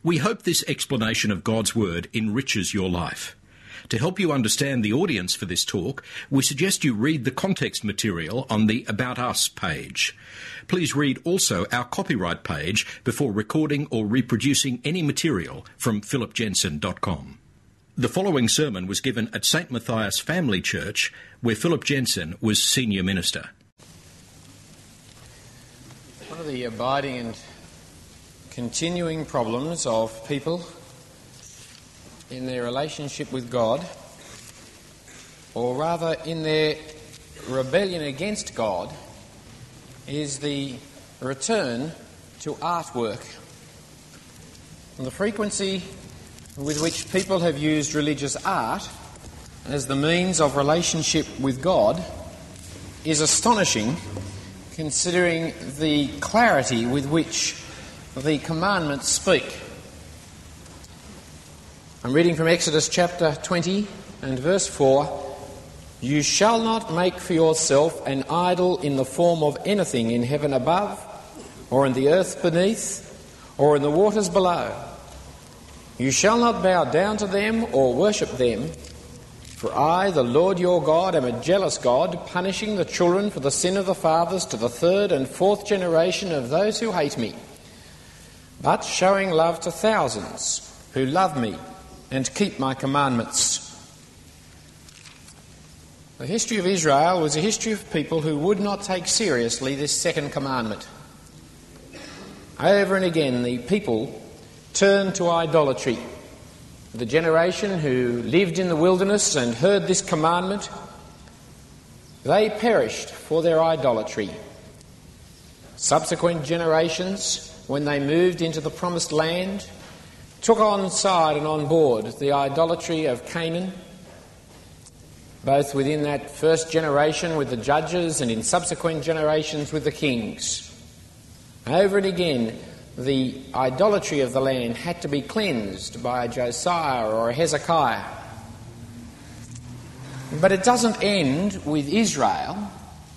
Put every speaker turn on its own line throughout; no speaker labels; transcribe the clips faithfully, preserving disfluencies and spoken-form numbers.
We hope this explanation of God's Word enriches your life. To help you understand the audience for this talk, we suggest you read the context material on the About Us page. Please read also our copyright page before recording or reproducing any material from philip jensen dot com. The following sermon was given at Saint Matthias Family Church, where Philip Jensen was senior minister.
One of the abiding and continuing problems of people in their relationship with God, or rather in their rebellion against God, is the return to artwork. And the frequency with which people have used religious art as the means of relationship with God is astonishing, considering the clarity with which the commandments speak. I'm reading from Exodus chapter twenty and verse four. You shall not make for yourself an idol in the form of anything in heaven above, or in the earth beneath, or in the waters below. You shall not bow down to them or worship them, for I, the Lord your God, am a jealous God, punishing the children for the sin of the fathers to the third and fourth generation of those who hate me, but showing love to thousands who love me and keep my commandments. The history of Israel was a history of people who would not take seriously this second commandment. Over and again, the people turned to idolatry. The generation who lived in the wilderness and heard this commandment, they perished for their idolatry. Subsequent generations, when they moved into the promised land, took on side and on board the idolatry of Canaan, both within that first generation with the judges and in subsequent generations with the kings. Over and again, the idolatry of the land had to be cleansed by a Josiah or a Hezekiah. But it doesn't end with Israel,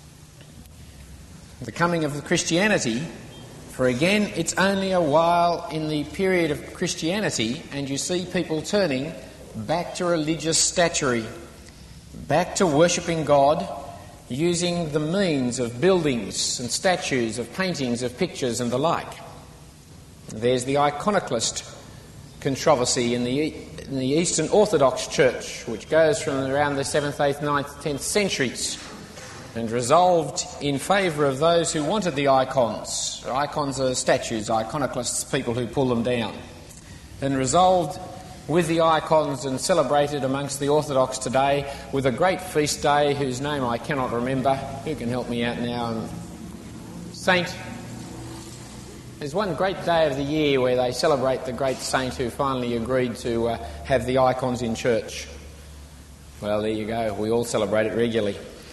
the coming of Christianity. For again, it's only a while in the period of Christianity and you see people turning back to religious statuary, back to worshipping God, using the means of buildings and statues, of paintings, of pictures and the like. There's the iconoclast controversy in the, in the Eastern Orthodox Church, which goes from around the seventh, eighth, ninth, tenth centuries, and resolved in favour of those who wanted the icons. Icons are statues, iconoclasts, people who pull them down. And resolved with the icons and celebrated amongst the Orthodox today with a great feast day whose name I cannot remember. Who can help me out now? Saint. There's one great day of the year where they celebrate the great saint who finally agreed to uh, have the icons in church. Well, there you go. We all celebrate it regularly.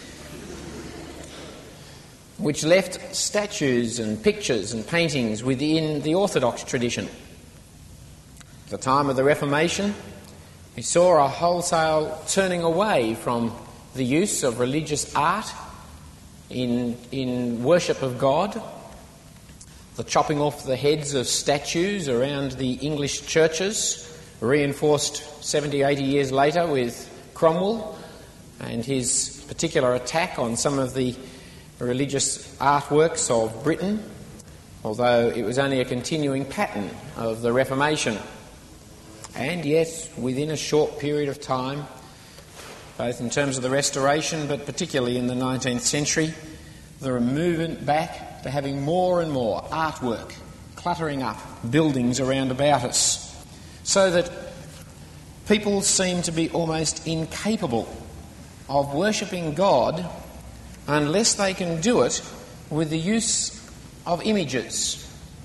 Which left statues and pictures and paintings within the Orthodox tradition. At the time of the Reformation, we saw a wholesale turning away from the use of religious art in, in worship of God, the chopping off the heads of statues around the English churches, reinforced seventy, eighty years later with Cromwell and his particular attack on some of the religious artworks of Britain, although it was only a continuing pattern of the Reformation. And yet, within a short period of time, both in terms of the Restoration, but particularly in the nineteenth century, the movement back to having more and more artwork cluttering up buildings around about us, so that people seem to be almost incapable of worshipping God unless they can do it with the use of images.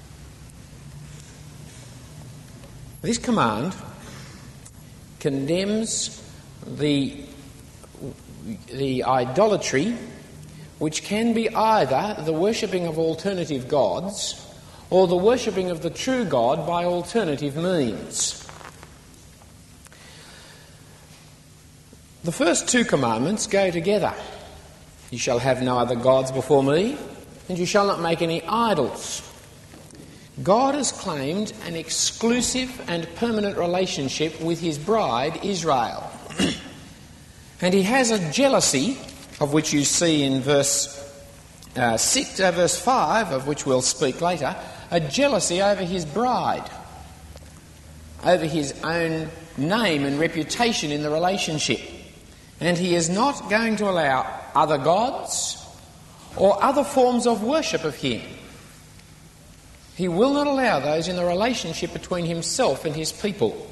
This command condemns the, the idolatry which can be either the worshipping of alternative gods or the worshipping of the true God by alternative means. The first two commandments go together. You shall have no other gods before me, and you shall not make any idols. God has claimed an exclusive and permanent relationship with his bride, Israel. And he has a jealousy, of which you see in verse uh, six, uh, verse five, of which we'll speak later, a jealousy over his bride, over his own name and reputation in the relationship. And he is not going to allow other gods or other forms of worship of him. He will not allow those in the relationship between himself and his people.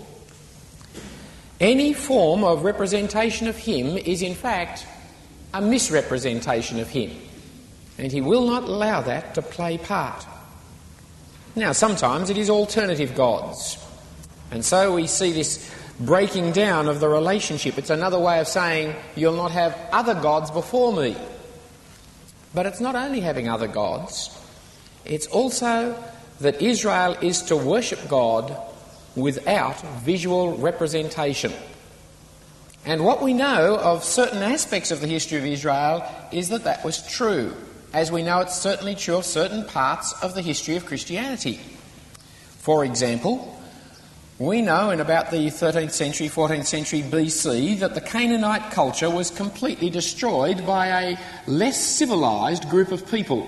Any form of representation of him is in fact a misrepresentation of him, and he will not allow that to play part. Now, sometimes it is alternative gods, and so we see this breaking down of the relationship. It's another way of saying, you'll not have other gods before me. But it's not only having other gods, it's also that Israel is to worship God without visual representation. And what we know of certain aspects of the history of Israel is that that was true, as we know it's certainly true of certain parts of the history of Christianity. For example, we know in about the thirteenth century, fourteenth century B C that the Canaanite culture was completely destroyed by a less civilised group of people.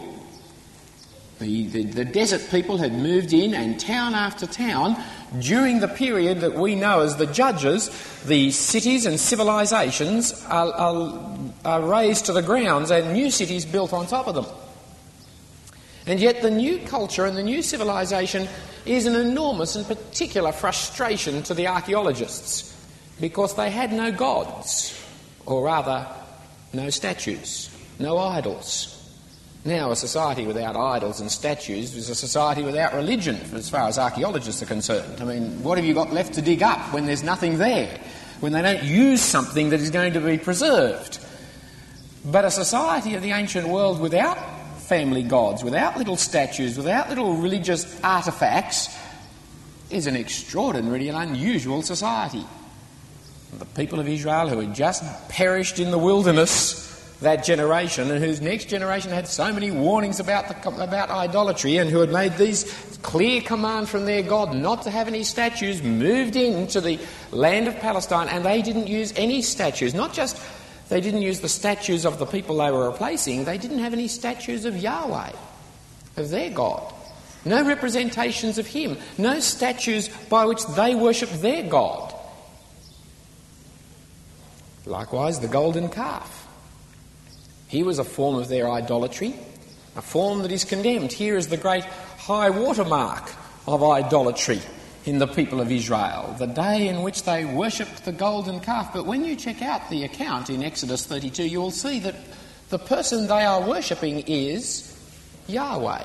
The, the, the desert people had moved in, and town after town, during the period that we know as the Judges, the cities and civilisations are, are, are razed to the grounds and new cities built on top of them. And yet the new culture and the new civilisation is an enormous and particular frustration to the archaeologists, because they had no gods, or rather, no statues, no idols. Now, a society without idols and statues is a society without religion, as far as archaeologists are concerned. I mean, what have you got left to dig up when there's nothing there, when they don't use something that is going to be preserved? But a society of the ancient world without family gods, without little statues, without little religious artefacts, is an extraordinary and unusual society. The people of Israel, who had just perished in the wilderness, that generation, and whose next generation had so many warnings about the, about idolatry, and who had made these clear command from their God not to have any statues, moved into the land of Palestine, and they didn't use any statues. Not just they didn't use the statues of the people they were replacing, they didn't have any statues of Yahweh, of their God. No representations of him, no statues by which they worshipped their God. Likewise, the golden calf. He was a form of their idolatry, a form that is condemned. Here is the great high water mark of idolatry in the people of Israel, the day in which they worshipped the golden calf. But when you check out the account in Exodus thirty-two, you will see that the person they are worshipping is Yahweh.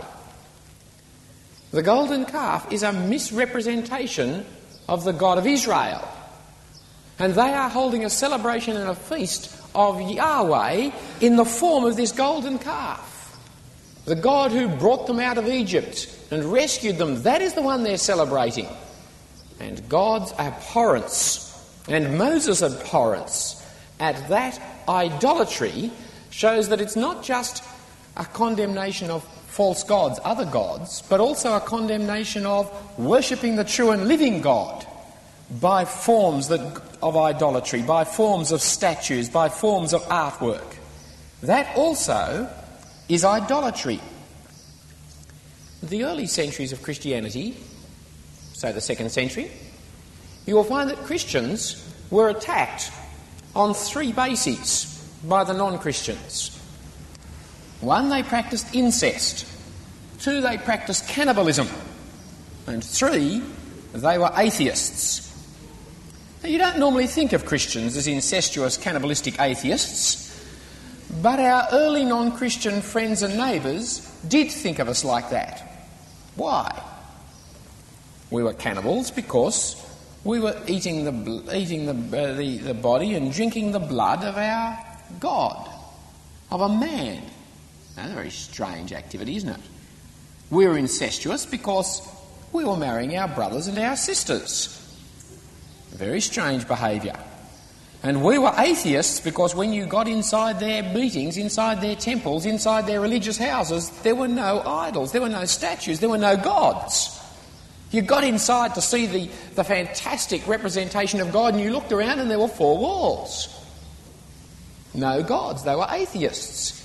The golden calf is a misrepresentation of the God of Israel. And they are holding a celebration and a feast of Yahweh in the form of this golden calf. The God who brought them out of Egypt and rescued them, that is the one they're celebrating. And God's abhorrence and Moses' abhorrence at that idolatry shows that it's not just a condemnation of false gods, other gods, but also a condemnation of worshipping the true and living God by forms that, of idolatry, by forms of statues, by forms of artwork. That also is idolatry. The early centuries of Christianity, say the second century, you will find that Christians were attacked on three bases by the non-Christians. One, they practiced incest. Two, they practiced cannibalism. And three, they were atheists. Now, you don't normally think of Christians as incestuous, cannibalistic atheists, but our early non-Christian friends and neighbours did think of us like that. Why? We were cannibals because we were eating the eating the, uh, the the body and drinking the blood of our God, of a man. That's a very strange activity, isn't it? We were incestuous because we were marrying our brothers and our sisters. Very strange behaviour. And we were atheists because when you got inside their meetings, inside their temples, inside their religious houses, there were no idols, there were no statues, there were no gods. You got inside to see the, the fantastic representation of God, and you looked around and there were four walls. No gods, they were atheists.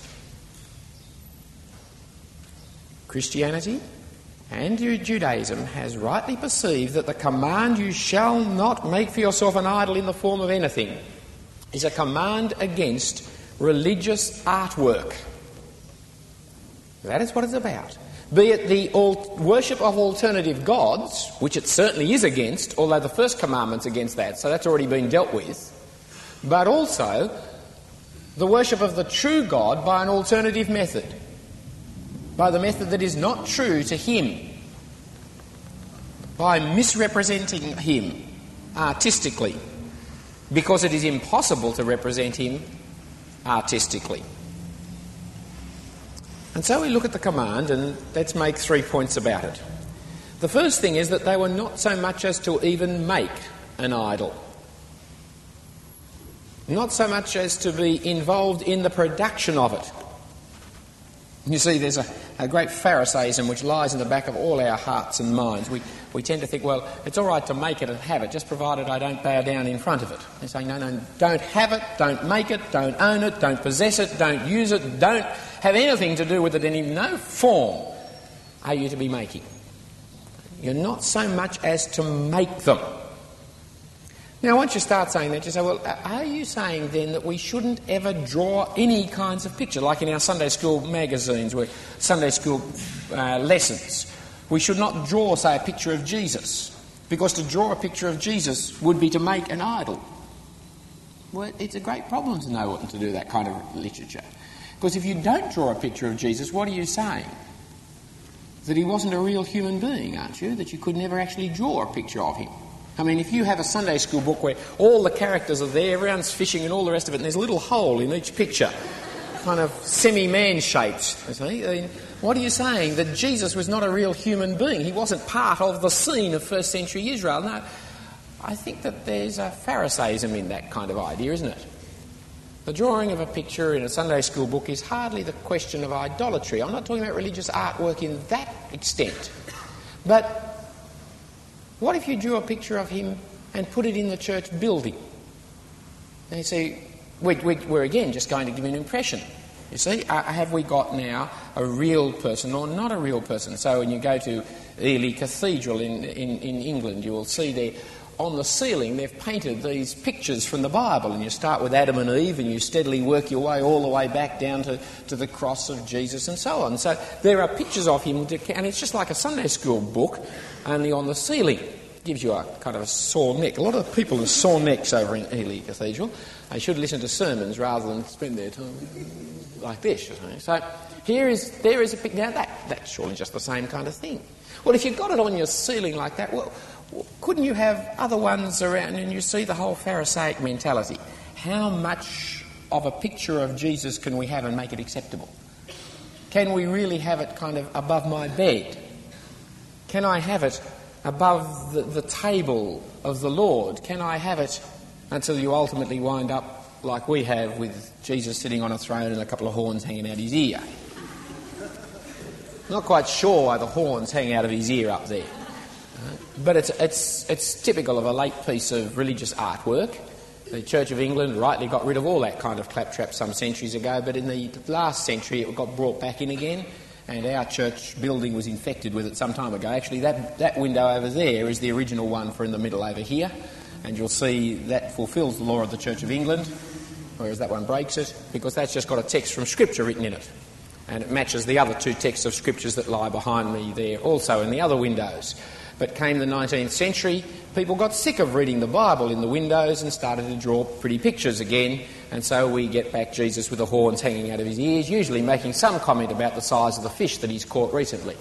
Christianity and Judaism has rightly perceived that the command, you shall not make for yourself an idol in the form of anything, is a command against religious artwork. That is what it's about. Be it the al- worship of alternative gods, which it certainly is against, although the first commandment's against that, so that's already been dealt with, but also the worship of the true God by an alternative method, by the method that is not true to him, by misrepresenting him artistically, because it is impossible to represent him artistically. And so we look at the command, and let's make three points about it. The first thing is that they were not so much as to even make an idol. Not so much as to be involved in the production of it. You see, there's a, a great Pharisaism which lies in the back of all our hearts and minds. We, we tend to think, well, it's all right to make it and have it, just provided I don't bow down in front of it. They're saying, no, no, don't have it, don't make it, don't own it, don't possess it, don't use it, don't have anything to do with it, and in no form are you to be making. You're not so much as to make them. Now, once you start saying that, you say, well, are you saying then that we shouldn't ever draw any kinds of picture, like in our Sunday school magazines, where Sunday school uh, lessons? We should not draw, say, a picture of Jesus, because to draw a picture of Jesus would be to make an idol. Well, it's a great problem to know what to do that kind of literature. Because if you don't draw a picture of Jesus, what are you saying? That he wasn't a real human being, aren't you? That you could never actually draw a picture of him. I mean, if you have a Sunday school book where all the characters are there, everyone's fishing and all the rest of it, and there's a little hole in each picture, kind of semi-man shaped, you see, I mean, what are you saying? That Jesus was not a real human being. He wasn't part of the scene of first century Israel. No, I think that there's a Pharisaism in that kind of idea, isn't it? The drawing of a picture in a Sunday school book is hardly the question of idolatry. I'm not talking about religious artwork in that extent. But what if you drew a picture of him and put it in the church building? And you see, we, we, we're again just going to give an impression. You see, uh, have we got now a real person or not a real person? So when you go to Ely Cathedral in, in, in England, you will see there on the ceiling they've painted these pictures from the Bible, and you start with Adam and Eve and you steadily work your way all the way back down to, to the cross of Jesus and so on. So there are pictures of him, to, and it's just like a Sunday school book, only on the ceiling. It gives you a kind of a sore neck. A lot of people have sore necks over in Ely Cathedral. They should listen to sermons rather than spend their time like this. You know. So here is, there is a picture. Now that, that's surely just the same kind of thing. Well, if you've got it on your ceiling like that, well, couldn't you have other ones around? And you see the whole Pharisaic mentality. How much of a picture of Jesus can we have and make it acceptable? Can we really have it kind of above my bed? Can I have it above the, the table of the Lord? Can I have it until you ultimately wind up like we have, with Jesus sitting on a throne and a couple of horns hanging out his ear? Not quite sure why the horns hang out of his ear up there. But it's, it's, it's typical of a late piece of religious artwork. The Church of England rightly got rid of all that kind of claptrap some centuries ago, but in the last century it got brought back in again, and our church building was infected with it some time ago. Actually, that, that window over there is the original one for in the middle over here, and you'll see that fulfills the law of the Church of England, whereas that one breaks it, because that's just got a text from Scripture written in it. And it matches the other two texts of Scriptures that lie behind me there also in the other windows. But came the nineteenth century, people got sick of reading the Bible in the windows and started to draw pretty pictures again, and so we get back Jesus with the horns hanging out of his ears, usually making some comment about the size of the fish that he's caught recently.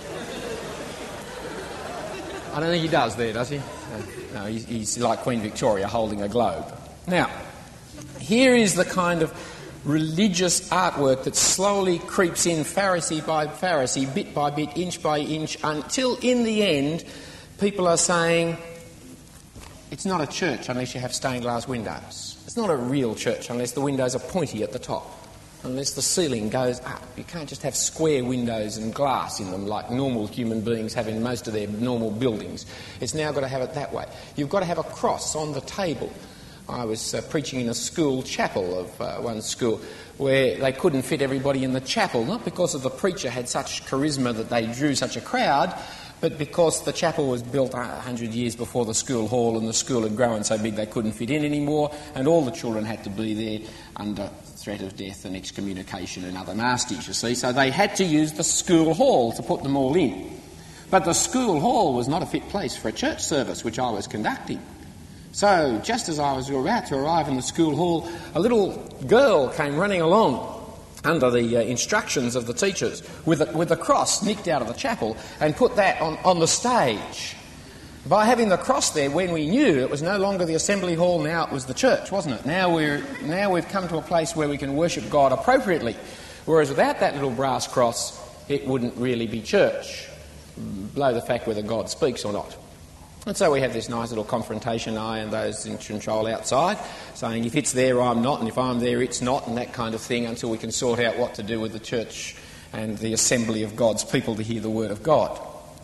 I don't think he does there, does he? No, he's, he's like Queen Victoria holding a globe. Now, here is the kind of religious artwork that slowly creeps in Pharisee by Pharisee, bit by bit, inch by inch, until in the end people are saying, It's not a church unless you have stained glass windows. It's not a real church unless the windows are pointy at the top, unless the ceiling goes up. You can't just have square windows and glass in them like normal human beings have in most of their normal buildings. It's now got to have it that way. You've got to have a cross on the table. I was uh, preaching in a school chapel of uh, one school where they couldn't fit everybody in the chapel, not because of the preacher had such charisma that they drew such a crowd, but because the chapel was built a hundred years before the school hall and the school had grown so big they couldn't fit in anymore, and all the children had to be there under threat of death and excommunication and other nasties, you see. So they had to use the school hall to put them all in. But the school hall was not a fit place for a church service, which I was conducting. So just as I was about to arrive in the school hall, a little girl came running along under the uh, instructions of the teachers with a, with a cross nicked out of the chapel and put that on, on the stage. By having the cross there, when we knew it was no longer the assembly hall, now it was the church, wasn't it? Now, we're, now we've come to a place where we can worship God appropriately, whereas without that little brass cross, it wouldn't really be church, below the fact whether God speaks or not. And so we have this nice little confrontation, I and those in control outside, saying if it's there, I'm not, and if I'm there, it's not, and that kind of thing, until we can sort out what to do with the church and the assembly of God's people to hear the word of God.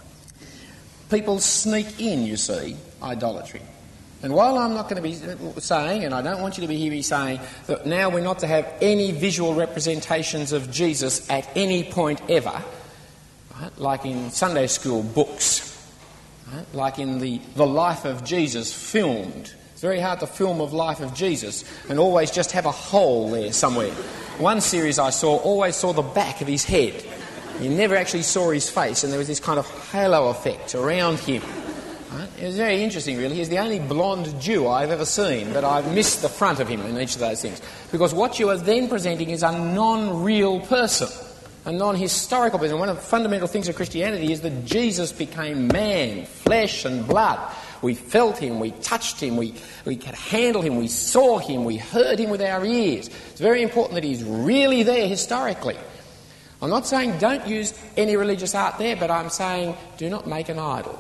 People sneak in, you see, idolatry. And while I'm not going to be saying, and I don't want you to be hearing me saying, that now we're not to have any visual representations of Jesus at any point ever, right? Like in Sunday school books, right? Like in the, the life of Jesus filmed. It's very hard to film a life of Jesus and always just have a hole there somewhere. One series I saw always saw the back of his head. You never actually saw his face, and there was this kind of halo effect around him. Right? It was very interesting, really. He's the only blonde Jew I've ever seen, but I've missed the front of him in each of those things. Because what you are then presenting is a non-real person, a non-historical person. One of the fundamental things of Christianity is that Jesus became man, flesh and blood. We felt him, we touched him, we, we could handle him, we saw him, we heard him with our ears. It's very important that he's really there historically. I'm not saying don't use any religious art there, but I'm saying do not make an idol.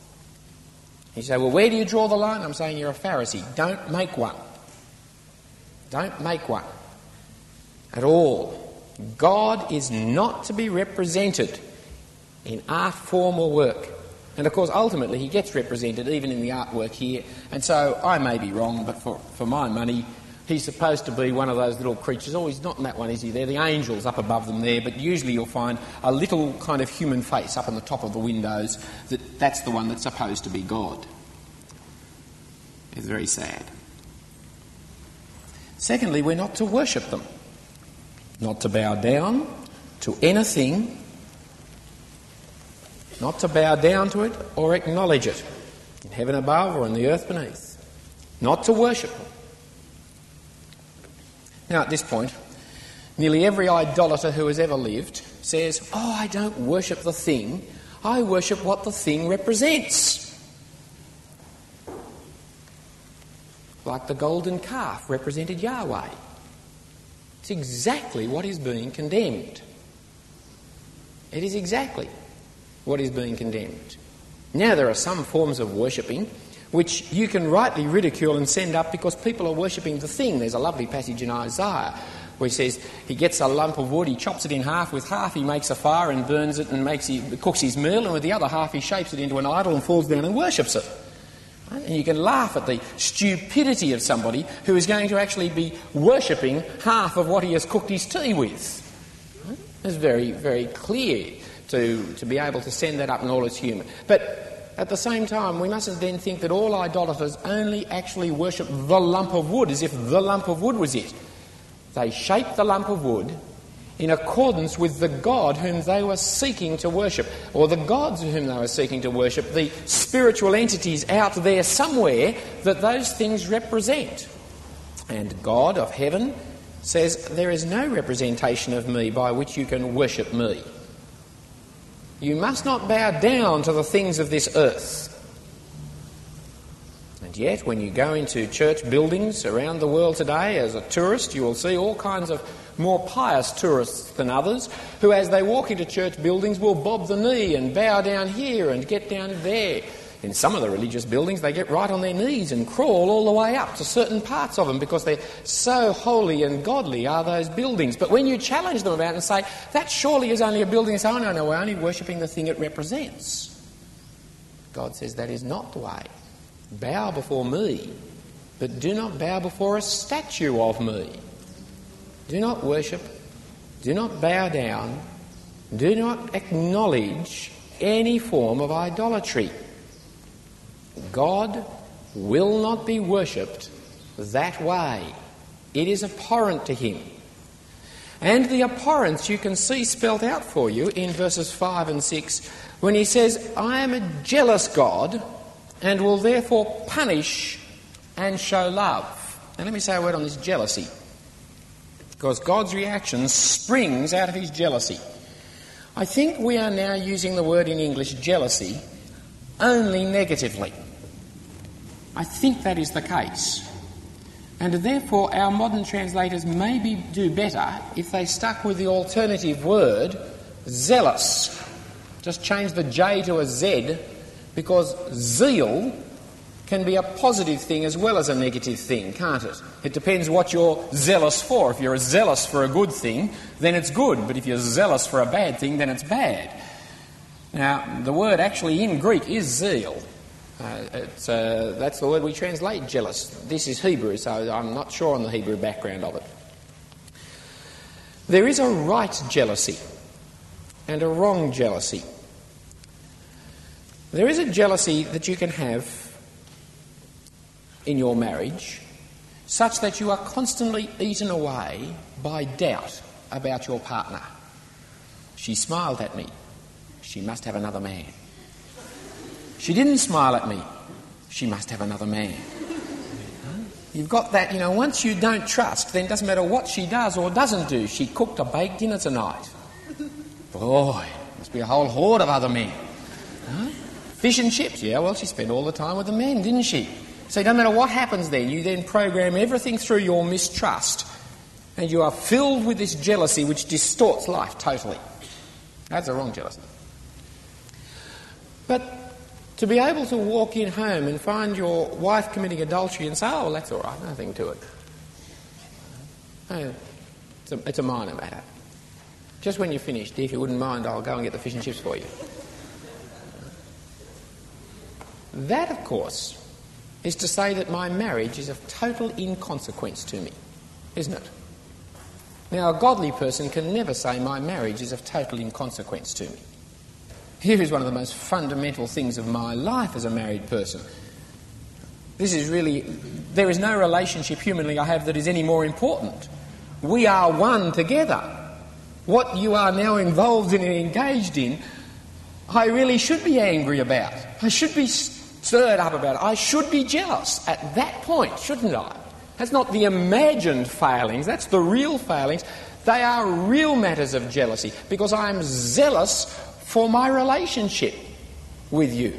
You say, well, where do you draw the line? I'm saying you're a Pharisee. Don't make one. Don't make one at all. God is not to be represented in art form or work. And, of course, ultimately he gets represented even in the artwork here. And so I may be wrong, but for, for my money, he's supposed to be one of those little creatures. Oh, he's not in that one, is he? They're the angels up above them there, but usually you'll find a little kind of human face up on the top of the windows. That that's the one that's supposed to be God. It's very sad. Secondly, we're not to worship them. Not to bow down to anything. Not to bow down to it or acknowledge it, in heaven above or in the earth beneath. Not to worship them. Now, at this point, nearly every idolater who has ever lived says, oh, I don't worship the thing, I worship what the thing represents. Like the golden calf represented Yahweh. It's exactly what is being condemned. It is exactly what is being condemned. Now, there are some forms of worshipping which you can rightly ridicule and send up because people are worshipping the thing. There's a lovely passage in Isaiah where he says he gets a lump of wood, he chops it in half, with half he makes a fire and burns it and makes he, cooks his meal, and with the other half he shapes it into an idol and falls down and worships it. Right? And you can laugh at the stupidity of somebody who is going to actually be worshipping half of what he has cooked his tea with. Right? It's very, very clear to, to be able to send that up in all its humour. But at the same time, we mustn't then think that all idolaters only actually worship the lump of wood as if the lump of wood was it. They shape the lump of wood in accordance with the God whom they were seeking to worship, or the gods whom they were seeking to worship, the spiritual entities out there somewhere that those things represent. And God of heaven says, there is no representation of me by which you can worship me. You must not bow down to the things of this earth. And yet, when you go into church buildings around the world today as a tourist, you will see all kinds of more pious tourists than others who, as they walk into church buildings, will bob the knee and bow down here and get down there. In some of the religious buildings, they get right on their knees and crawl all the way up to certain parts of them because they're so holy and godly are those buildings. But when you challenge them about it and say, that surely is only a building, they say, oh, no, no, we're only worshipping the thing it represents. God says that is not the way. Bow before me, but do not bow before a statue of me. Do not worship, do not bow down, do not acknowledge any form of idolatry. God will not be worshipped that way. It is abhorrent to him. And the abhorrence you can see spelt out for you in verses five and six when he says, I am a jealous God and will therefore punish and show love. And let me say a word on this jealousy, because God's reaction springs out of his jealousy. I think we are now using the word in English, jealousy, only negatively. I think that is the case. And therefore our modern translators maybe do better if they stuck with the alternative word, zealous. Just change the J to a Z, because zeal can be a positive thing as well as a negative thing, can't it? It depends what you're zealous for. If you're zealous for a good thing, then it's good. But if you're zealous for a bad thing, then it's bad. Now, the word actually in Greek is zeal. Uh, it's, uh, that's the word we translate jealous. This is Hebrew, so I'm not sure on the Hebrew background of it. There is a right jealousy and a wrong jealousy. There is a jealousy that you can have in your marriage such that you are constantly eaten away by doubt about your partner. She smiled at me. She must have another man. She didn't smile at me. She must have another man. You've got that, you know, once you don't trust, then it doesn't matter what she does or doesn't do. She cooked a baked dinner tonight. Boy, must be a whole horde of other men. Huh? Fish and chips, yeah, well, she spent all the time with the men, didn't she? So it doesn't matter what happens then. You then program everything through your mistrust, and you are filled with this jealousy which distorts life totally. That's a wrong jealousy. But to be able to walk in home and find your wife committing adultery and say, oh, well, that's all right, nothing to it. Oh, it's, a, it's a minor matter. Just when you're finished, if you wouldn't mind, I'll go and get the fish and chips for you. That, of course, is to say that my marriage is of total inconsequence to me, isn't it? Now, a godly person can never say my marriage is of total inconsequence to me. Here is one of the most fundamental things of my life as a married person. This is really, there is no relationship humanly I have that is any more important. We are one together. What you are now involved in and engaged in, I really should be angry about. I should be stirred up about it. I should be jealous at that point, shouldn't I? That's not the imagined failings, that's the real failings. They are real matters of jealousy, because I am zealous for my relationship with you.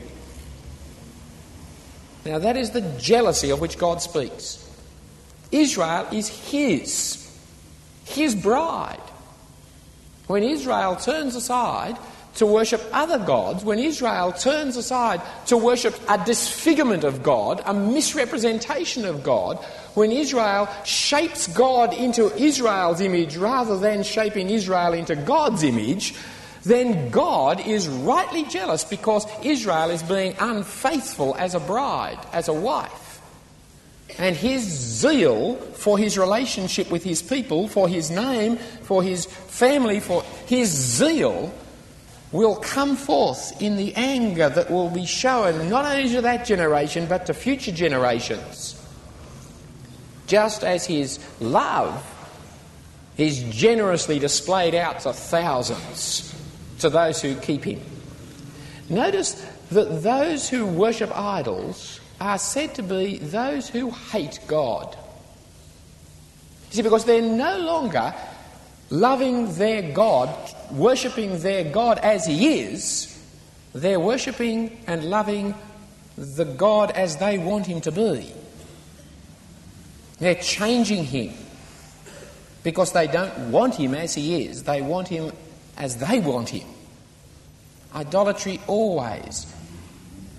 Now that is the jealousy of which God speaks. Israel is his, his bride. When Israel turns aside to worship other gods, when Israel turns aside to worship a disfigurement of God, a misrepresentation of God, when Israel shapes God into Israel's image rather than shaping Israel into God's image, then God is rightly jealous because Israel is being unfaithful as a bride, as a wife. And his zeal for his relationship with his people, for his name, for his family, for his zeal will come forth in the anger that will be shown not only to that generation but to future generations. Just as his love is generously displayed out to thousands to those who keep him. Notice that those who worship idols are said to be those who hate God. You see, because they're no longer loving their God, worshipping their God as he is, they're worshipping and loving the God as they want him to be. They're changing him because they don't want him as he is, they want him as they want him. Idolatry always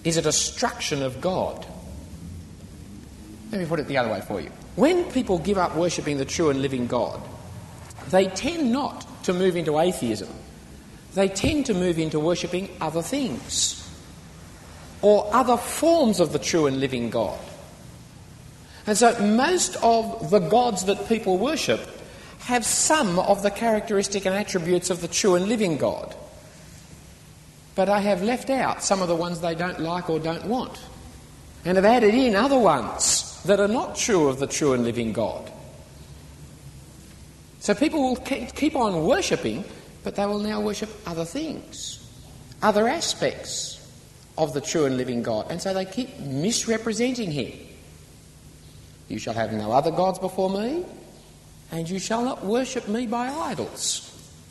is a destruction of God. Let me put it the other way for you. When people give up worshipping the true and living God, they tend not to move into atheism. They tend to move into worshipping other things or other forms of the true and living God. And so most of the gods that people worship have some of the characteristic and attributes of the true and living God. But I have left out some of the ones they don't like or don't want, and have added in other ones that are not true of the true and living God. So people will keep on worshipping, but they will now worship other things, other aspects of the true and living God. And so they keep misrepresenting him. You shall have no other gods before me, and you shall not worship me by idols.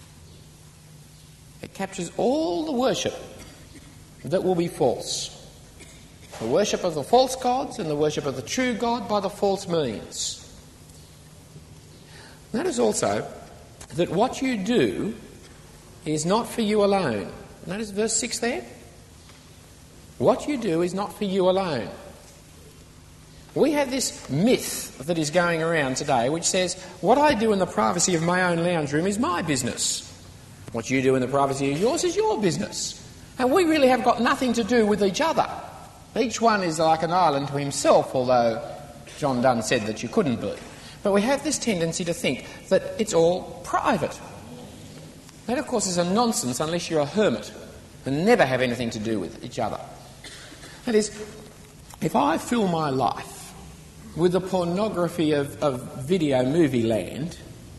It captures all the worship that will be false. The worship of the false gods and the worship of the true God by the false means. Notice also that what you do is not for you alone. Notice verse six there. What you do is not for you alone. We have this myth that is going around today which says, what I do in the privacy of my own lounge room is my business. What you do in the privacy of yours is your business. And we really have got nothing to do with each other. Each one is like an island to himself, although John Donne said that you couldn't be. But we have this tendency to think that it's all private. That, of course, is a nonsense unless you're a hermit and never have anything to do with each other. That is, if I fill my life with the pornography of, of video movie land,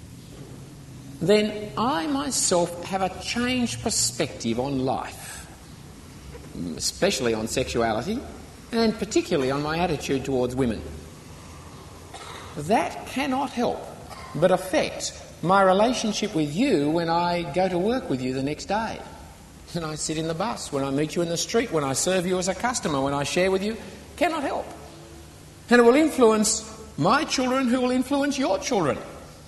then I myself have a changed perspective on life, especially on sexuality, and particularly on my attitude towards women. That cannot help but affect my relationship with you when I go to work with you the next day, when I sit in the bus, when I meet you in the street, when I serve you as a customer, when I share with you. Cannot help. And it will influence my children who will influence your children.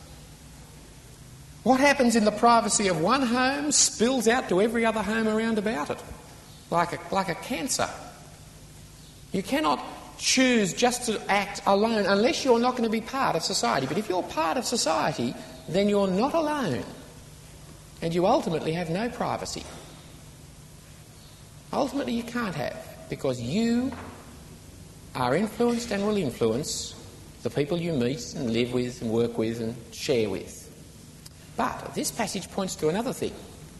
What happens in the privacy of one home spills out to every other home around about it, like a, like a cancer. You cannot choose just to act alone unless you're not going to be part of society. But if you're part of society, then you're not alone. And you ultimately have no privacy. Ultimately you can't have, because you are influenced and will influence the people you meet and live with and work with and share with. But this passage points to another thing.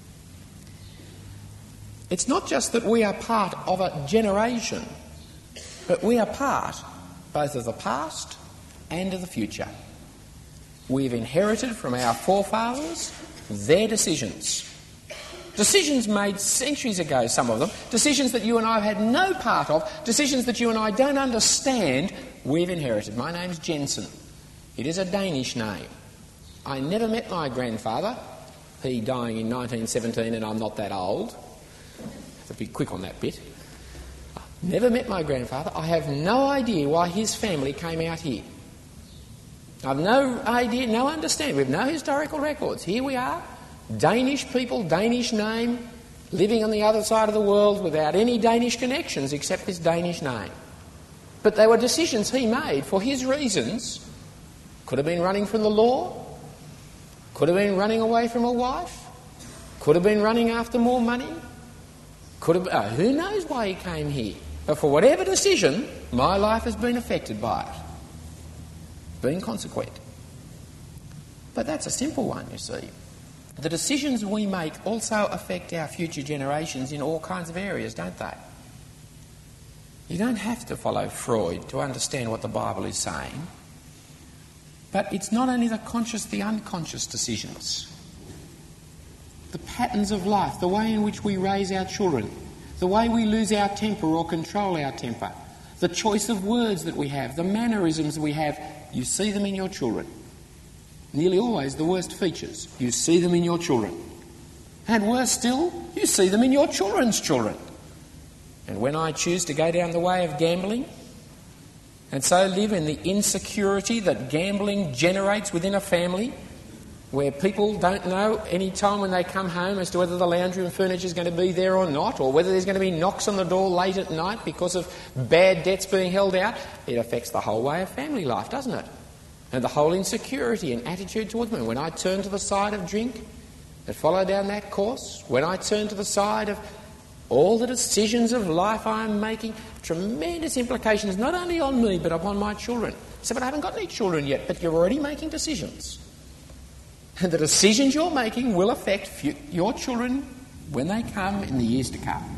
It's not just that we are part of a generation, but we are part both of the past and of the future. We've inherited from our forefathers their decisions. Decisions made centuries ago, some of them. Decisions that you and I have had no part of. Decisions that you and I don't understand. We've inherited. My name's Jensen. It is a Danish name. I never met my grandfather. He dying in nineteen seventeen, and I'm not that old. Have to be quick on that bit. Never met my grandfather. I have no idea why his family came out here. I've no idea, no understanding. We have no historical records. Here we are, Danish people, Danish name, living on the other side of the world without any Danish connections except this Danish name. But they were decisions he made for his reasons. Could have been running from the law. Could have been running away from a wife. Could have been running after more money. Could have. Oh, who knows why he came here? But for whatever decision, my life has been affected by it. Been consequent. But that's a simple one, you see. The decisions we make also affect our future generations in all kinds of areas, don't they? You don't have to follow Freud to understand what the Bible is saying. But it's not only the conscious, the unconscious decisions. The patterns of life, the way in which we raise our children, the way we lose our temper or control our temper, the choice of words that we have, the mannerisms we have, you see them in your children. Nearly always the worst features, you see them in your children. And worse still, you see them in your children's children. And when I choose to go down the way of gambling, and so live in the insecurity that gambling generates within a family, where people don't know any time when they come home as to whether the lounge room furniture is going to be there or not, or whether there's going to be knocks on the door late at night because of bad debts being held out. It affects the whole way of family life, doesn't it? And the whole insecurity and attitude towards me. When I turn to the side of drink and follow down that course, when I turn to the side of all the decisions of life I'm making, tremendous implications not only on me but upon my children. So, but I haven't got any children yet, but you're already making decisions. And the decisions you're making will affect fu- your children when they come in the years to come.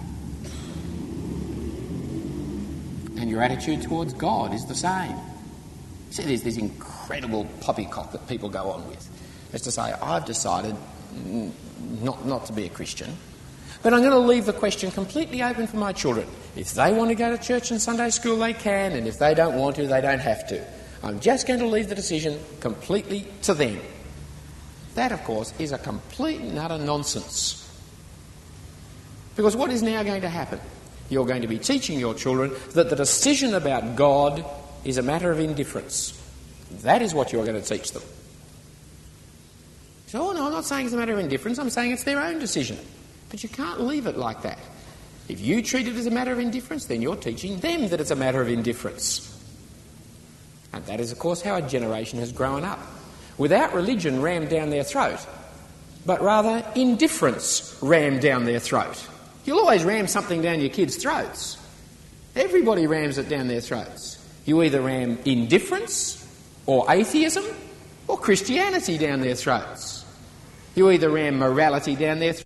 And your attitude towards God is the same. See, there's this incredible poppycock that people go on with. As to say, I've decided not, not to be a Christian, but I'm going to leave the question completely open for my children. If they want to go to church and Sunday school, they can, and if they don't want to, they don't have to. I'm just going to leave the decision completely to them. That, of course, is a complete and utter nonsense. Because what is now going to happen? You're going to be teaching your children that the decision about God is a matter of indifference. That is what you're going to teach them. So, oh no, I'm not saying it's a matter of indifference, I'm saying it's their own decision. But you can't leave it like that. If you treat it as a matter of indifference, then you're teaching them that it's a matter of indifference. And that is, of course, how a generation has grown up. Without religion rammed down their throat, but rather indifference rammed down their throat. You'll always ram something down your kids' throats. Everybody rams it down their throats. You either ram indifference or atheism or Christianity down their throats. You either ram morality down their throats.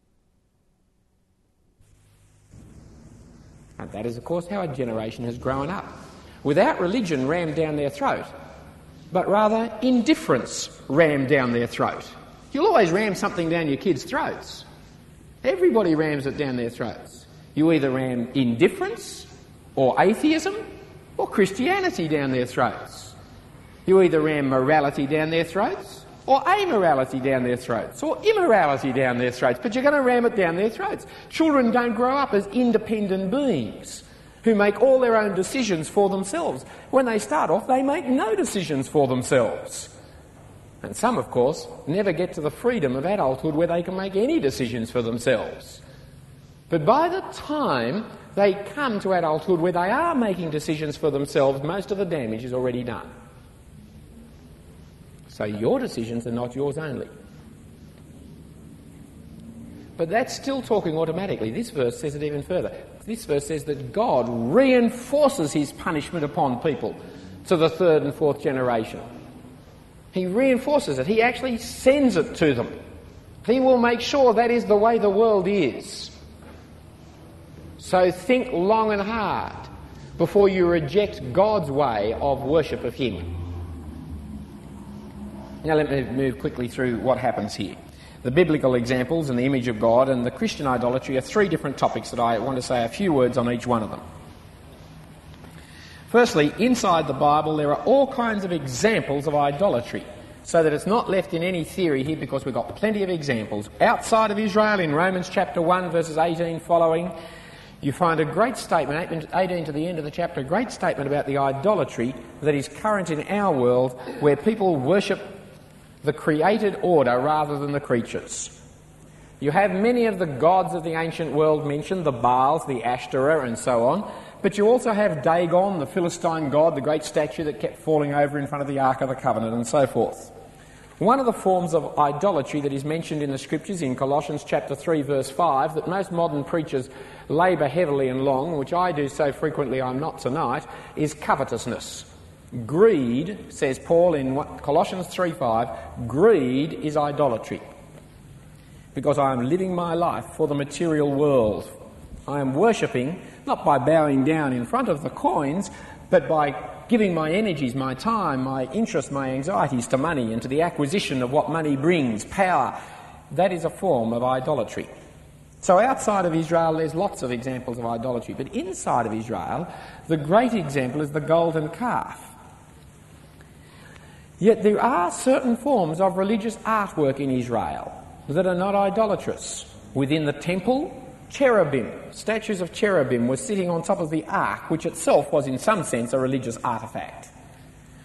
And that is, of course, how a generation has grown up. Without religion rammed down their throat, but rather indifference rammed down their throat. You'll always ram something down your kids' throats. Everybody rams it down their throats. You either ram indifference or atheism or Christianity down their throats. You either ram morality down their throats or amorality down their throats or immorality down their throats, but you're going to ram it down their throats. Children don't grow up as independent beings who make all their own decisions for themselves. When they start off, they make no decisions for themselves. And some, of course, never get to the freedom of adulthood where they can make any decisions for themselves. But by the time they come to adulthood where they are making decisions for themselves, most of the damage is already done. So your decisions are not yours only. But that's still talking automatically. This verse says it even further. This verse says that God reinforces his punishment upon people to the third and fourth generation. He reinforces it. He actually sends it to them. He will make sure that is the way the world is. So think long and hard before you reject God's way of worship of him. Now let me move quickly through what happens here. The biblical examples and the image of God and the Christian idolatry are three different topics that I want to say a few words on each one of them. Firstly, inside the Bible there are all kinds of examples of idolatry, so that it's not left in any theory here because we've got plenty of examples. Outside of Israel, in Romans chapter one, verses eighteen following, you find a great statement, eighteen to the end of the chapter, a great statement about the idolatry that is current in our world where people worship the created order rather than the creatures. You have many of the gods of the ancient world mentioned, the Baals, the Ashtoreth and so on, but you also have Dagon, the Philistine god, the great statue that kept falling over in front of the Ark of the Covenant and so forth. One of the forms of idolatry that is mentioned in the Scriptures in Colossians chapter three verse five that most modern preachers labour heavily and long, which I do so frequently I'm not tonight, is covetousness. Greed, says Paul in Colossians three five, greed is idolatry. Because I am living my life for the material world. I am worshipping, not by bowing down in front of the coins, but by giving my energies, my time, my interest, my anxieties to money and to the acquisition of what money brings, power. That is a form of idolatry. So outside of Israel there's lots of examples of idolatry, but inside of Israel the great example is the golden calf. Yet there are certain forms of religious artwork in Israel that are not idolatrous. Within the temple, cherubim, statues of cherubim were sitting on top of the ark, which itself was in some sense a religious artefact.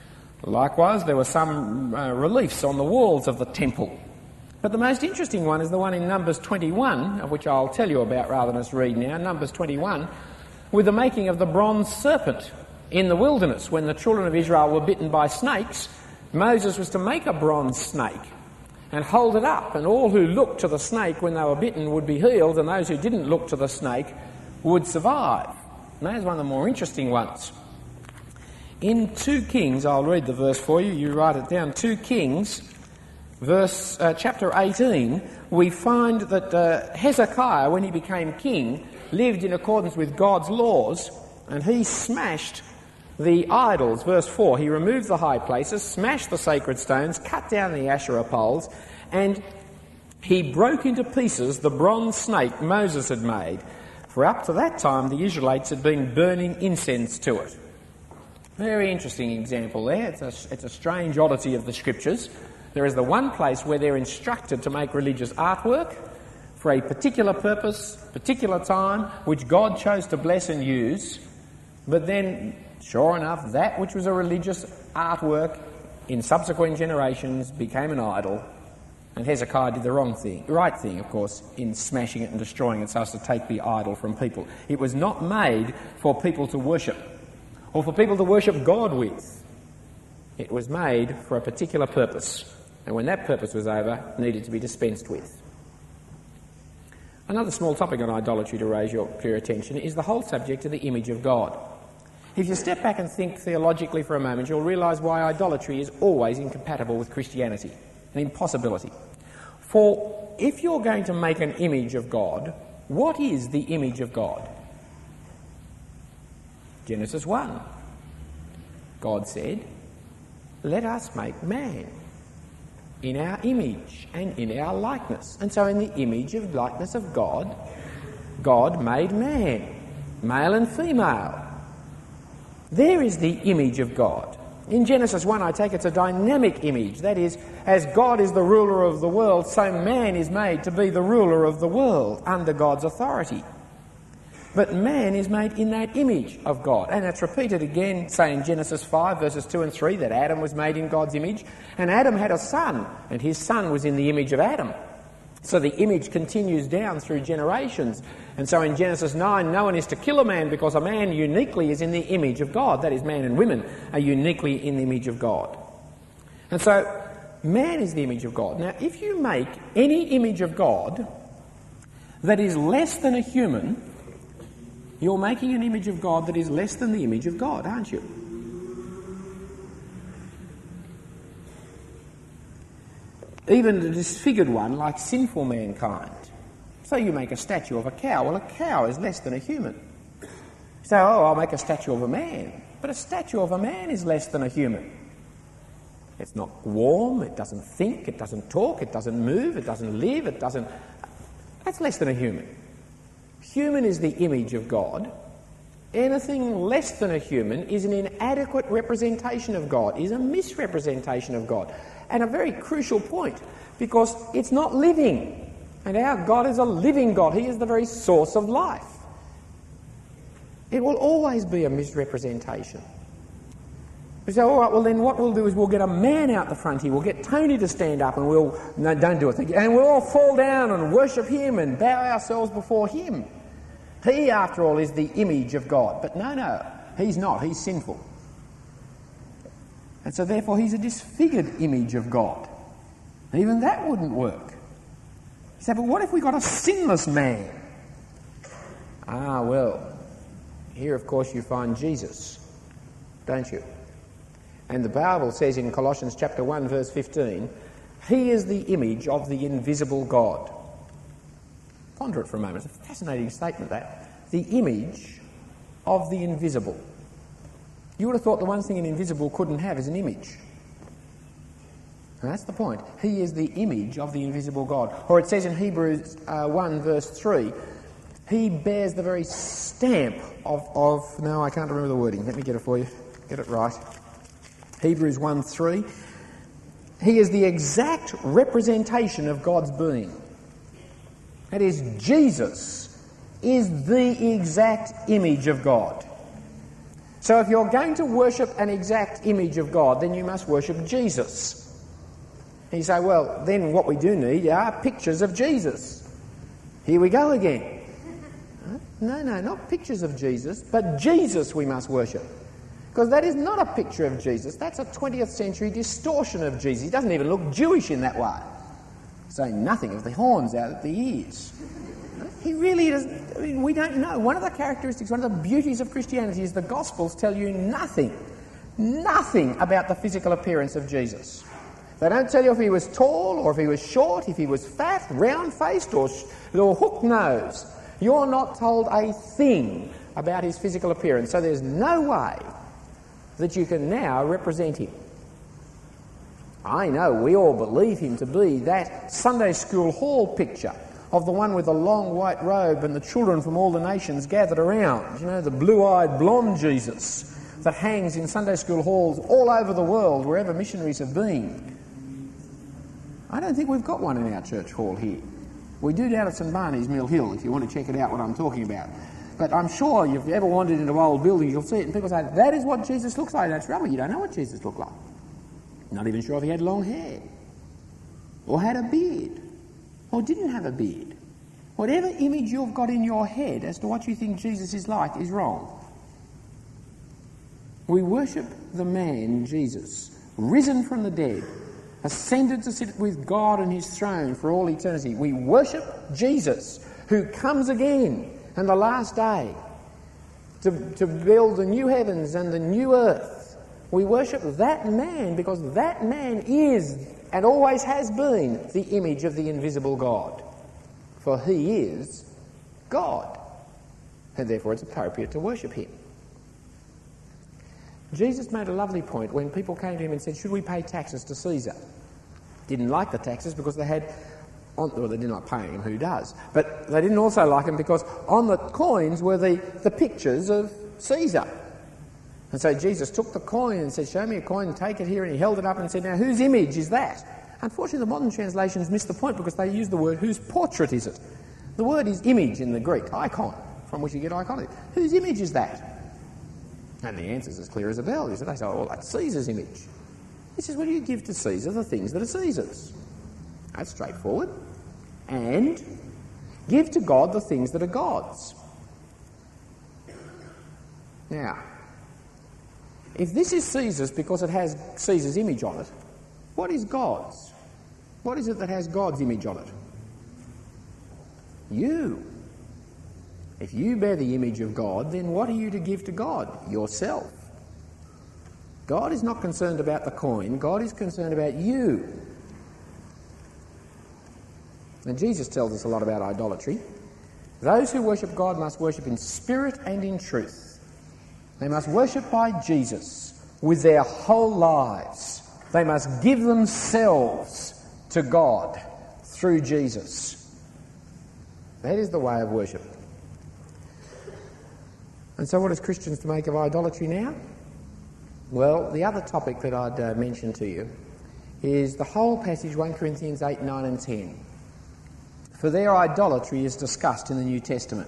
Likewise, there were some uh, reliefs on the walls of the temple. But the most interesting one is the one in Numbers twenty-one, of which I'll tell you about rather than us read now, Numbers twenty-one, with the making of the bronze serpent in the wilderness. When the children of Israel were bitten by snakes, Moses was to make a bronze snake and hold it up, and all who looked to the snake when they were bitten would be healed, and those who didn't look to the snake would survive. And that is one of the more interesting ones. In two Kings, I'll read the verse for you, you write it down, two Kings, verse uh, chapter eighteen, we find that uh, Hezekiah, when he became king, lived in accordance with God's laws, and he smashed the idols. Verse four, he removed the high places, smashed the sacred stones, cut down the Asherah poles, and he broke into pieces the bronze snake Moses had made. For up to that time, the Israelites had been burning incense to it. Very interesting example there. It's a, it's a strange oddity of the Scriptures. There is the one place where they're instructed to make religious artwork for a particular purpose, particular time, which God chose to bless and use, but then, sure enough, that which was a religious artwork in subsequent generations became an idol, and Hezekiah did the wrong thing, right thing, of course, in smashing it and destroying it so as to take the idol from people. It was not made for people to worship, or for people to worship God with. It was made for a particular purpose, and when that purpose was over, it needed to be dispensed with. Another small topic on idolatry to raise your clear attention is the whole subject of the image of God. If you step back and think theologically for a moment, you'll realise why idolatry is always incompatible with Christianity, an impossibility. For if you're going to make an image of God, what is the image of God? Genesis one. God said, "Let us make man in our image and in our likeness." And so in the image and likeness of God, God made man, male and female. There is the image of God. In Genesis one, I take it's a dynamic image. That is, as God is the ruler of the world, so man is made to be the ruler of the world under God's authority. But man is made in that image of God. And that's repeated again, say in Genesis five, verses two and three, that Adam was made in God's image. And Adam had a son, and his son was in the image of Adam. So the image continues down through generations. And so in Genesis nine, no one is to kill a man because a man uniquely is in the image of God. That is, man and women are uniquely in the image of God. And so man is the image of God. Now, if you make any image of God that is less than a human, you're making an image of God that is less than the image of God, aren't you? Even the disfigured one, like sinful mankind. So you make a statue of a cow. Well, a cow is less than a human. You say, oh, I'll make a statue of a man. But a statue of a man is less than a human. It's not warm, it doesn't think, it doesn't talk, it doesn't move, it doesn't live, it doesn't... That's less than a human. Human is the image of God. Anything less than a human is an inadequate representation of God, is a misrepresentation of God. And a very crucial point, because it's not living. And our God is a living God. He is the very source of life. It will always be a misrepresentation. We say, all right, well then what we'll do is we'll get a man out the front here. We'll get Tony to stand up and we'll... No, don't do it. And we'll all fall down and worship him and bow ourselves before him. He, after all, is the image of God. But no, no, he's not. He's sinful. And so therefore he's a disfigured image of God. And even that wouldn't work. You say, but what if we got a sinless man? Ah, well, here of course you find Jesus, don't you? And the Bible says in Colossians chapter one verse fifteen, he is the image of the invisible God. Ponder it for a moment. It's a fascinating statement, that. The image of the invisible. You would have thought the one thing an invisible couldn't have is an image. And that's the point. He is the image of the invisible God. Or it says in Hebrews uh, one verse three, he bears the very stamp of, of... No, I can't remember the wording. Let me get it for you. Get it right. Hebrews one three. He is the exact representation of God's being. That is, Jesus is the exact image of God. So if you're going to worship an exact image of God, then you must worship Jesus. And you say, well, then what we do need are pictures of Jesus. Here we go again. No, no, not pictures of Jesus, but Jesus we must worship. Because that is not a picture of Jesus. That's a twentieth century distortion of Jesus. He doesn't even look Jewish in that way. Saying nothing of the horns out at the ears. He really doesn't. I mean, we don't know. One of the characteristics, one of the beauties of Christianity is the Gospels tell you nothing, nothing about the physical appearance of Jesus. They don't tell you if he was tall or if he was short, if he was fat, round-faced or, or hook-nosed. You're not told a thing about his physical appearance, so there's no way that you can now represent him. I know we all believe him to be that Sunday school hall picture of the one with the long white robe and the children from all the nations gathered around. You know, the blue-eyed blonde Jesus that hangs in Sunday school halls all over the world, wherever missionaries have been. I don't think we've got one in our church hall here. We do down at St Barney's, Mill Hill, if you want to check it out, what I'm talking about. But I'm sure if you've ever wandered into old buildings, you'll see it, and people say, that is what Jesus looks like. That's rubbish. You don't know what Jesus looked like. Not even sure if he had long hair, or had a beard, or didn't have a beard. Whatever image you've got in your head as to what you think Jesus is like is wrong. We worship the man, Jesus, risen from the dead, ascended to sit with God on his throne for all eternity. We worship Jesus, who comes again on the last day to, to build the new heavens and the new earth. We worship that man because that man is and always has been the image of the invisible God. For he is God, and therefore it's appropriate to worship him. Jesus made a lovely point when people came to him and said, should we pay taxes to Caesar? Didn't like the taxes because they had, on, well, they didn't like paying him, who does? But they didn't also like him because on the coins were the, the pictures of Caesar. And so Jesus took the coin and said, show me a coin, take it here, and he held it up and said, now whose image is that? Unfortunately, the modern translations miss the point because they use the word, whose portrait is it? The word is image in the Greek, icon, from which you get iconic. Whose image is that? And the answer's as clear as a bell. They say, oh, well, that's Caesar's image. He says, well, you give to Caesar the things that are Caesar's. That's straightforward. And give to God the things that are God's. Now, if this is Caesar's because it has Caesar's image on it, what is God's? What is it that has God's image on it? You. If you bear the image of God, then what are you to give to God? Yourself. God is not concerned about the coin. God is concerned about you. And Jesus tells us a lot about idolatry. Those who worship God must worship in spirit and in truth. They must worship by Jesus with their whole lives. They must give themselves to God through Jesus. That is the way of worship. And so what is Christians to make of idolatry now? Well, the other topic that I'd uh, mention to you is the whole passage, First Corinthians eight, nine and ten. For their idolatry is discussed in the New Testament.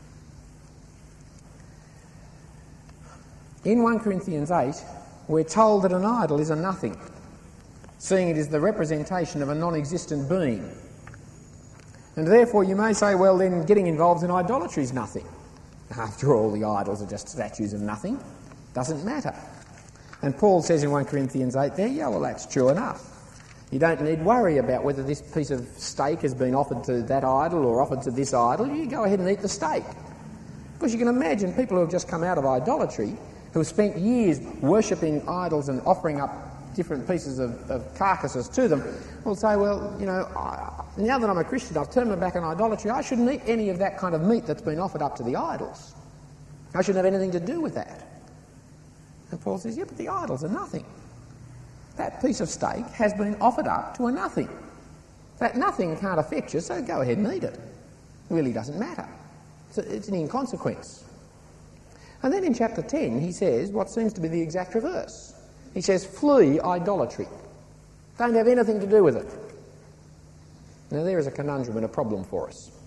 In First Corinthians eight, we're told that an idol is a nothing, seeing it is the representation of a non-existent being. And therefore you may say, well, then getting involved in idolatry is nothing. After all, the idols are just statues of nothing. Doesn't matter. And Paul says in First Corinthians eight there, yeah, well, that's true enough. You don't need worry about whether this piece of steak has been offered to that idol or offered to this idol. You go ahead and eat the steak. Because you can imagine people who have just come out of idolatry, who have spent years worshipping idols and offering up different pieces of, of carcasses to them, will say, well, you know, I, now that I'm a Christian, I've turned my back on idolatry, I shouldn't eat any of that kind of meat that's been offered up to the idols. I shouldn't have anything to do with that. And Paul says, yeah, but the idols are nothing. That piece of steak has been offered up to a nothing. That nothing can't affect you, so go ahead and eat it. It really doesn't matter. It's, a, it's an inconsequence. And then in chapter ten, he says what seems to be the exact reverse. He says, flee idolatry. Don't have anything to do with it. Now, there is a conundrum and a problem for us.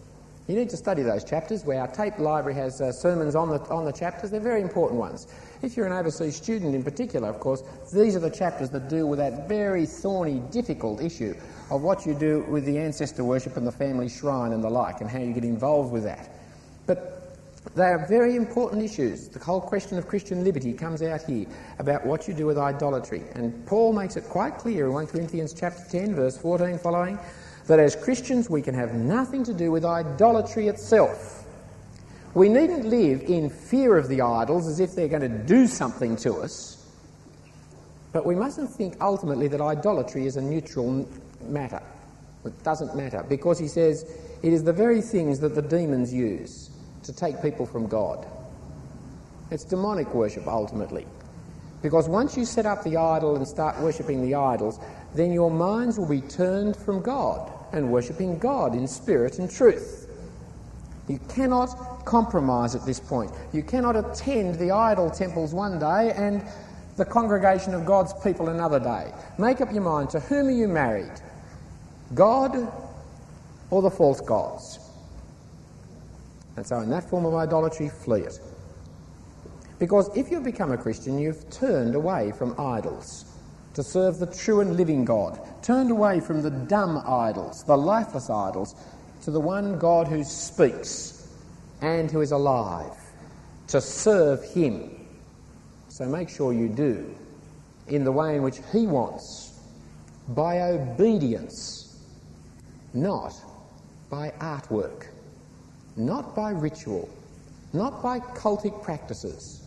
You need to study those chapters, where our tape library has uh, sermons on the, on the chapters. They're very important ones. If you're an overseas student in particular, of course, these are the chapters that deal with that very thorny, difficult issue of what you do with the ancestor worship and the family shrine and the like, and how you get involved with that. But they are very important issues. The whole question of Christian liberty comes out here, about what you do with idolatry. And Paul makes it quite clear in First Corinthians chapter ten, verse fourteen following, that as Christians we can have nothing to do with idolatry itself. We needn't live in fear of the idols as if they're going to do something to us, but we mustn't think ultimately that idolatry is a neutral matter. It doesn't matter, because he says it is the very things that the demons use to take people from God. It's demonic worship ultimately, because once you set up the idol and start worshipping the idols, then your minds will be turned from God and worshipping God in spirit and truth. You cannot compromise at this point. You cannot attend the idol temples one day and the congregation of God's people another day. Make up your mind, to whom are you married? God or the false gods? And so in that form of idolatry, flee it. Because if you've become a Christian, you've turned away from idols to serve the true and living God, turned away from the dumb idols, the lifeless idols, to the one God who speaks and who is alive, to serve him. So make sure you do in the way in which he wants, by obedience, not by artwork, not by ritual, not by cultic practices.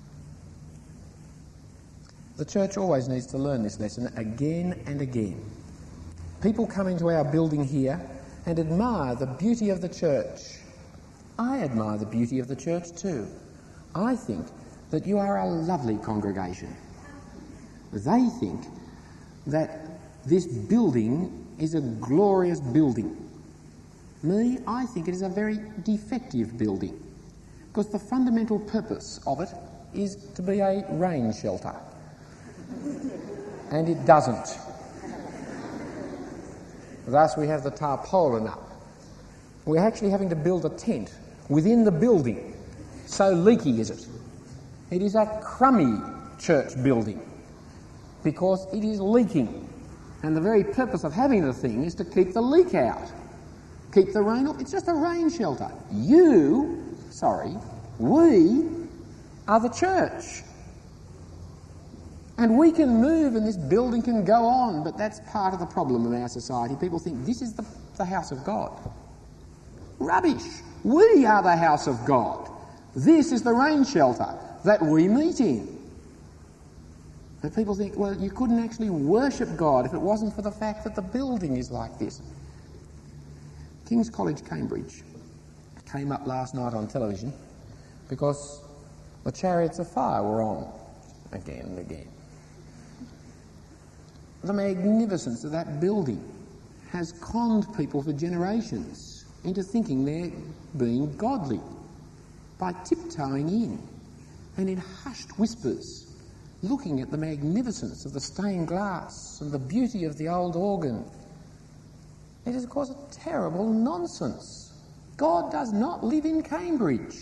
The church always needs to learn this lesson again and again. People come into our building here and admire the beauty of the church. I admire the beauty of the church too. I think that you are a lovely congregation. They think that this building is a glorious building. Me, I think it is a very defective building, because the fundamental purpose of it is to be a rain shelter. And it doesn't. Thus we have the tarpaulin up. We're actually having to build a tent within the building. So leaky is it. It is a crummy church building because it is leaking. And the very purpose of having the thing is to keep the leak out. Keep the rain off. It's just a rain shelter. You, sorry, we are the church. And we can move and this building can go on, but that's part of the problem in our society. People think this is the, the house of God. Rubbish. We are the house of God. This is the rain shelter that we meet in. But people think, well, you couldn't actually worship God if it wasn't for the fact that the building is like this. King's College, Cambridge came up last night on television because the chariots of fire were on again and again. The magnificence of that building has conned people for generations into thinking they're being godly by tiptoeing in and in hushed whispers looking at the magnificence of the stained glass and the beauty of the old organ. It is, of course, a terrible nonsense. God does not live in Cambridge.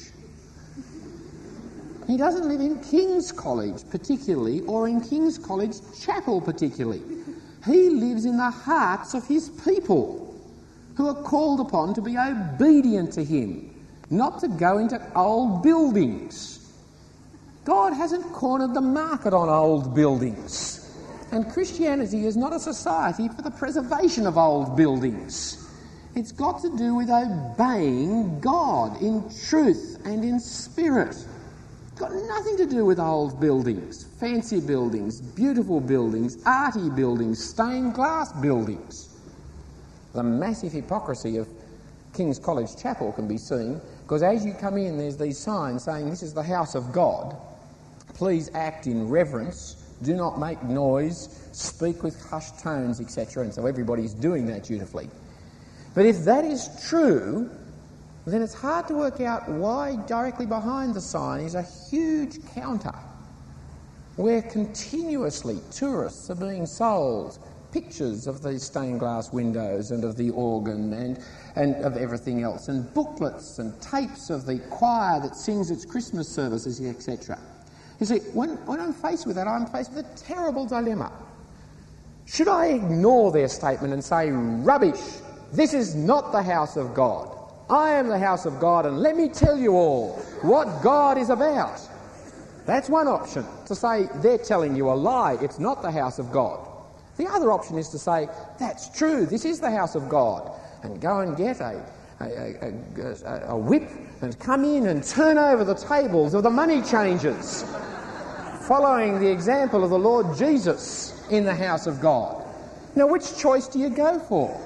He doesn't live in King's College particularly, or in King's College Chapel particularly. He lives in the hearts of his people who are called upon to be obedient to him, not to go into old buildings. God hasn't cornered the market on old buildings. And Christianity is not a society for the preservation of old buildings. It's got to do with obeying God in truth and in spirit. It's got nothing to do with old buildings, fancy buildings, beautiful buildings, arty buildings, stained glass buildings. The massive hypocrisy of King's College Chapel can be seen because as you come in, there's these signs saying this is the house of God. Please act in reverence. Do not make noise. Speak with hushed tones, et cetera. And so everybody's doing that dutifully. But if that is true, then it's hard to work out why directly behind the sign is a huge counter where continuously tourists are being sold pictures of the stained glass windows and of the organ and, and of everything else, and booklets and tapes of the choir that sings its Christmas services, et cetera. You see, when, when I'm faced with that, I'm faced with a terrible dilemma. Should I ignore their statement and say, rubbish, this is not the house of God. I am the house of God, and let me tell you all what God is about. That's one option, to say they're telling you a lie, it's not the house of God. The other option is to say, that's true, this is the house of God, and go and get a, a, a, a, a whip and come in and turn over the tables of the money changers, following the example of the Lord Jesus in the house of God. Now, which choice do you go for?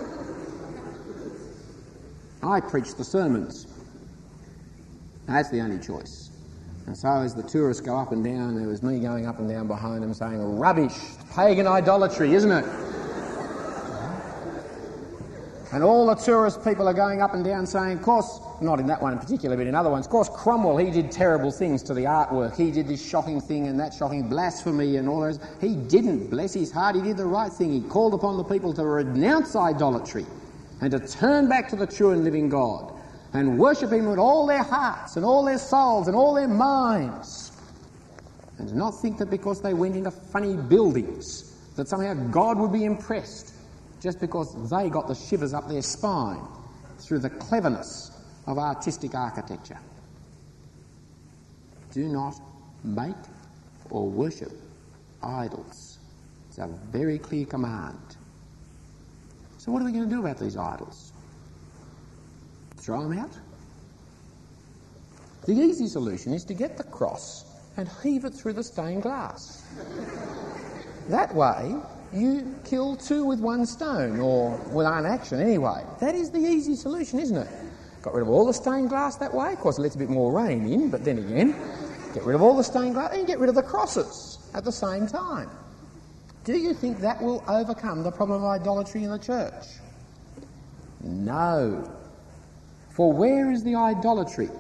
I preach the sermons. That's the only choice. And so as the tourists go up and down, there was me going up and down behind them saying, rubbish, pagan idolatry, isn't it? And all the tourist people are going up and down saying, of course, not in that one in particular, but in other ones, of course, Cromwell, he did terrible things to the artwork. He did this shocking thing and that shocking blasphemy and all those. He didn't, bless his heart, he did the right thing. He called upon the people to renounce idolatry and to turn back to the true and living God and worship him with all their hearts and all their souls and all their minds, and not think that because they went into funny buildings that somehow God would be impressed just because they got the shivers up their spine through the cleverness of artistic architecture. Do not make or worship idols. It's a very clear command. So what are we going to do about these idols? Throw them out? The easy solution is to get the cross and heave it through the stained glass. That way, you kill two with one stone, or with one action anyway. That is the easy solution, isn't it? Got rid of all the stained glass that way. Of course, it lets a bit more rain in, but then again, get rid of all the stained glass and get rid of the crosses at the same time. Do you think that will overcome the problem of idolatry in the church? No. For where is the idolatry?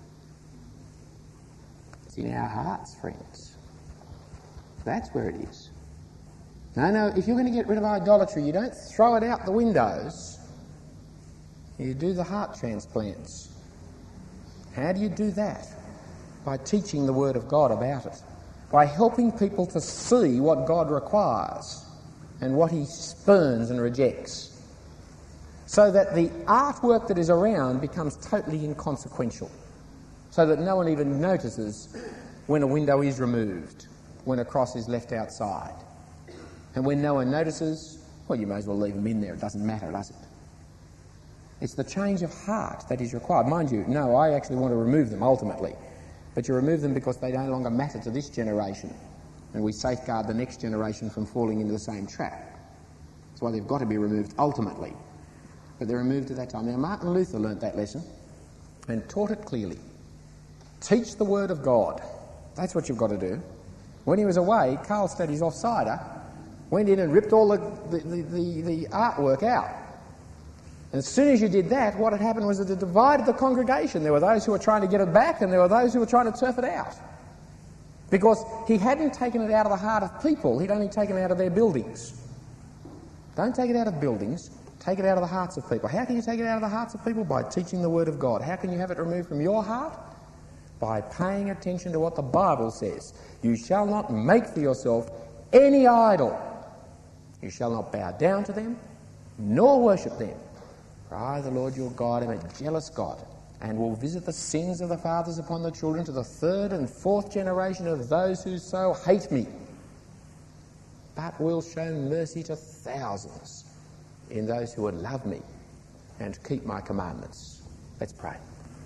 It's in our hearts, friends. That's where it is. No, no, if you're going to get rid of idolatry, you don't throw it out the windows. You do the heart transplants. How do you do that? By teaching the Word of God about it. By helping people to see what God requires and what he spurns and rejects. So that the artwork that is around becomes totally inconsequential. So that no one even notices when a window is removed, when a cross is left outside. And when no one notices, well, you may as well leave them in there. It doesn't matter, does it? It's the change of heart that is required. Mind you, no, I actually want to remove them ultimately. But you remove them because they no longer matter to this generation. And we safeguard the next generation from falling into the same trap. That's why they've got to be removed ultimately. But they're removed at that time. Now, Martin Luther learnt that lesson and taught it clearly. Teach the Word of God. That's what you've got to do. When he was away, Karlstadt, his offsider, went in and ripped all the, the, the, the, the artwork out. And as soon as you did that, what had happened was that it divided the congregation. There were those who were trying to get it back and there were those who were trying to turf it out. Because he hadn't taken it out of the heart of people, he'd only taken it out of their buildings. Don't take it out of buildings, take it out of the hearts of people. How can you take it out of the hearts of people? By teaching the Word of God. How can you have it removed from your heart? By paying attention to what the Bible says. You shall not make for yourself any idol. You shall not bow down to them, nor worship them. For I, the Lord your God, am a jealous God, and will visit the sins of the fathers upon the children to the third and fourth generation of those who so hate me, but will show mercy to thousands in those who would love me and keep my commandments. Let's pray.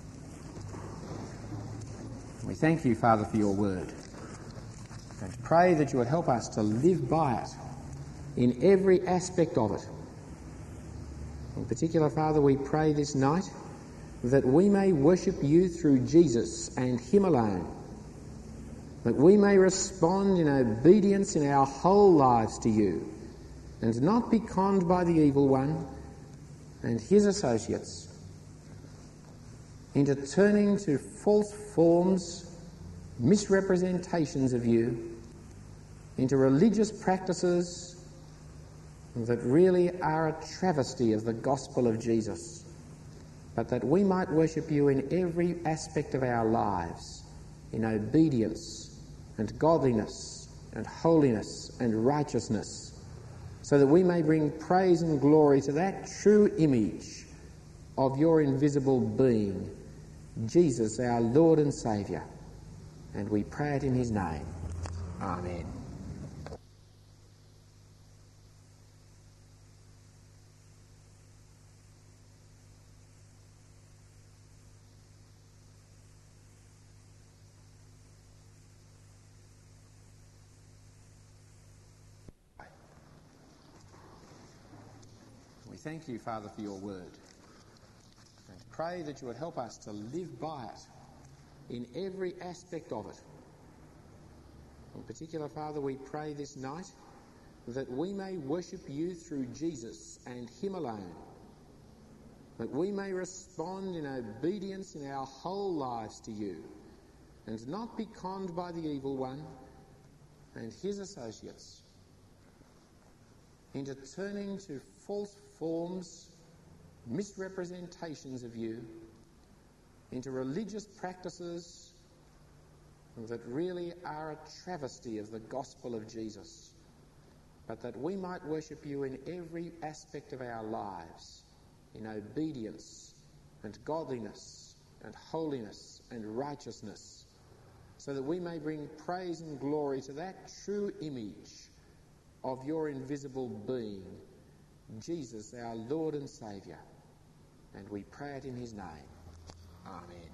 We thank you, Father, for your word, and pray that you would help us to live by it in every aspect of it. In particular, Father, we pray this night that we may worship you through Jesus and him alone, that we may respond in obedience in our whole lives to you, and not be conned by the evil one and his associates into turning to false forms, misrepresentations of you, into religious practices that really are a travesty of the gospel of Jesus, but that we might worship you in every aspect of our lives, in obedience and godliness and holiness and righteousness, so that we may bring praise and glory to that true image of your invisible being, Jesus, our Lord and Saviour. And we pray it in his name. Amen. We thank you, Father, for your word, and pray that you would help us to live by it in every aspect of it. In particular, Father, we pray this night that we may worship you through Jesus and him alone, that we may respond in obedience in our whole lives to you, and not be conned by the evil one and his associates into turning to false forms, misrepresentations of you, into religious practices that really are a travesty of the gospel of Jesus, but that we might worship you in every aspect of our lives, in obedience and godliness and holiness and righteousness, so that we may bring praise and glory to that true image of your invisible being, Jesus, our Lord and Saviour. And we pray it in his name. Amen.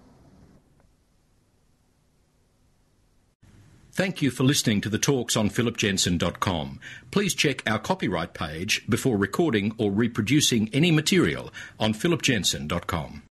Thank you for listening to the talks on philip jensen dot com. Please check our copyright page before recording or reproducing any material on philip jensen dot com.